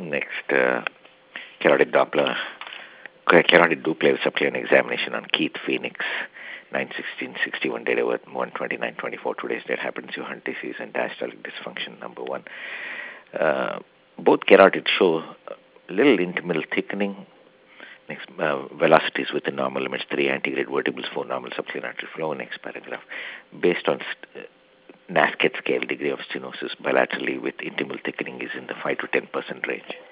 Next, carotid Doppler, carotid Doppler subclinical examination on Keith Phoenix, 9/16/61, date of birth 1/29/24. Today's date happens to Hunt disease and diastolic dysfunction, number 1. Both carotids show little intimal thickening. Next, velocities within normal limits, 3 antegrade vertebrals, 4 normal subclinical artery flow. Next paragraph. Based on NASCAT scale, degree of stenosis bilaterally with intimal thickening is in the 5 to 10% range.